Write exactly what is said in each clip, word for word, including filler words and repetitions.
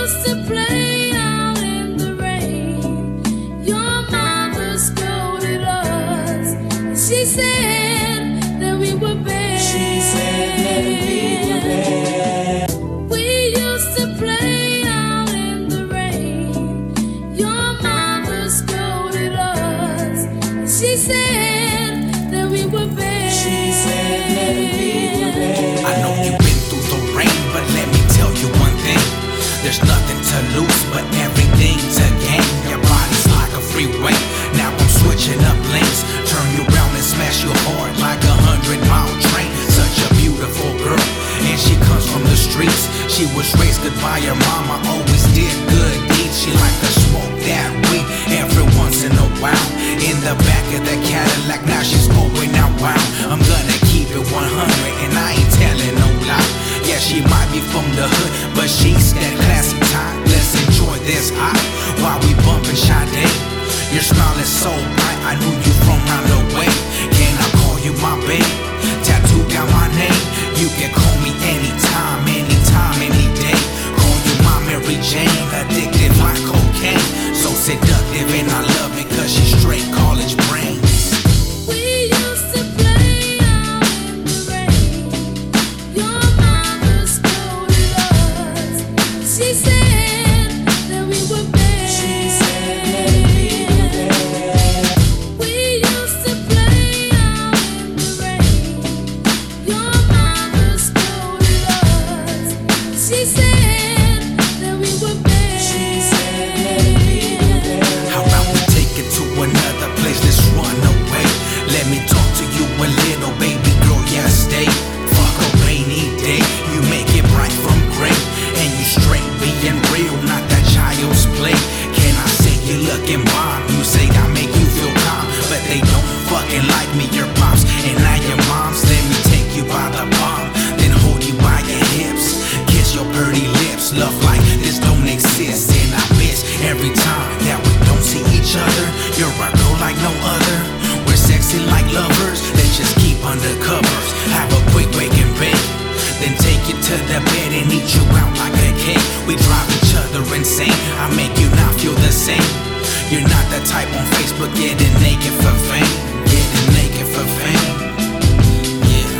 used to play out in the rain. Your mother scolded us. She said that we were bad. She said that we were bad. We used to play out in the rain. Your mother scolded us. She said that we were bad. She said that we were bad. I know you've been through the rain, but let me tell you one thing. There's nothing to lose, but everything to gain. Your body's like a freeway. Now I'm switching up lanes. Turn you around and smash you hard like a hundred mile train. Such a beautiful girl, and she comes from the streets. She was raised good by her mama, always did good deeds. She liked to smoke that weed every once in a while. In the back of the Cadillac, now she's going out wild. I'm gonna keep it one hundred, and I ain't telling no lie. Yeah, she might be from the hood, but she's that classy type. Let's enjoy this high while we bumpin' Sade. Your smile is so bright, I knew you from round the way. Can I call you my babe? Tattoo down my name. You can call me anytime, anytime, any day. Call you my Mary Jane, addicted like cocaine. So seductive and I love it cause she's straight college brains. We used to play out in the rain. Your mother scolded us. She said that we were bad. She said that we were bad. We used to play out in the rain. Your mother scolded us. She said that we were bad. She said that we were bad. How about we take it to another place, let's run away. Let me talk to you a little, baby girl, yeah, stay. Fuck a rainy day, you make it bright from gray. And you straight being real, not that child's play. Can I say you looking bomb? You say I make you feel calm, but they don't fucking like me, your pops and now your moms. Let me take you by the palm, then hold you by your hips. Kiss your pretty lips, love like this don't exist. And I miss every time that we don't see each other. You're a girl like no other. We're sexy like lovers. Let's just keep under covers. Have a quick wake and bake. Then take you to the bed and eat you out like a cake. We drive each other insane. I make you not feel the same. You're not the type on Facebook getting naked for fame. Getting naked for fame. Yeah.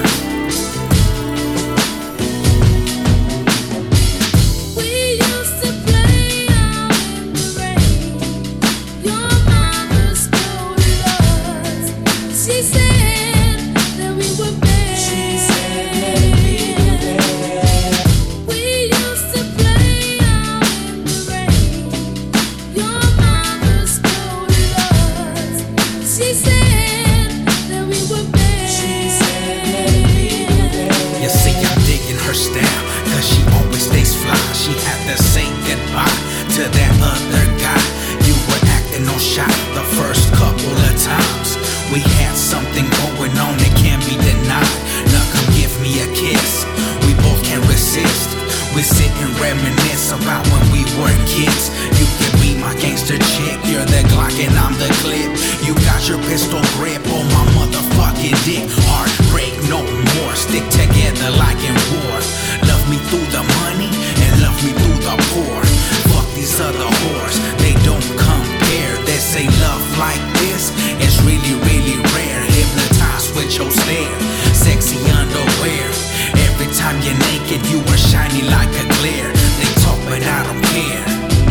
We used to play out in the rain. Your mother scolded us. She said that we were bad. She said that we were bad. We used to play out in the rain. Your mother scolded us. She said that we were bad. She said that we were bad. You see, I'm digging her style, cause she always stays fly. She had to say goodbye to that other guy. You were acting on shy the first couple of times. We had something going on that can't be denied. Now come give me a kiss, we both can't resist. We sit and reminisce about when we were kids. You can be my gangster chick, you're the Glock and I'm the clip. You got your pistol grip on my motherfucking dick. Heartbreak no more, stick together like in war. Love me through the money and love me through the poor. Fuck these other whores, they don't compare. They say love like this is really, really rare. Hypnotized with your stare, sexy underwear. Every time you're naked, you are shiny like a glare. They talk but I don't care.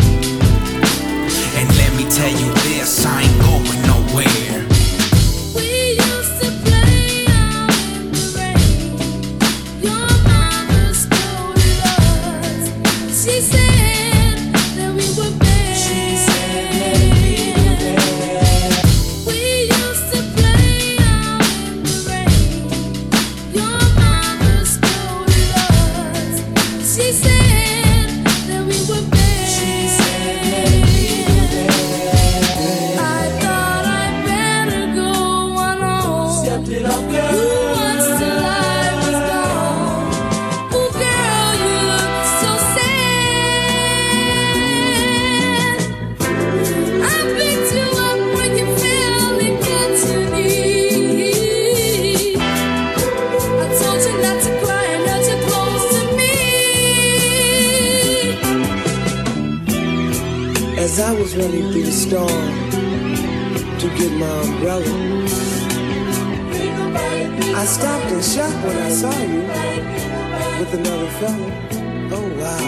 And let me tell you this, I ain't going nowhere. We used to play out in the rain. Your mother scolded us. She said that we were bad. She said that we were bad. We used to play out in the rain. Your mother scolded us. She said that we were bad. She said that we were bad. I thought I'd better go on home. Stepped it up, Who girl. wants till I was gone? Oh, girl, you look so sad. I picked you up when you fell into need. I told you not to cry and held you close to me. As I was running through the storm to get my umbrella, I stopped and shocked when I saw you with another fella. Oh wow.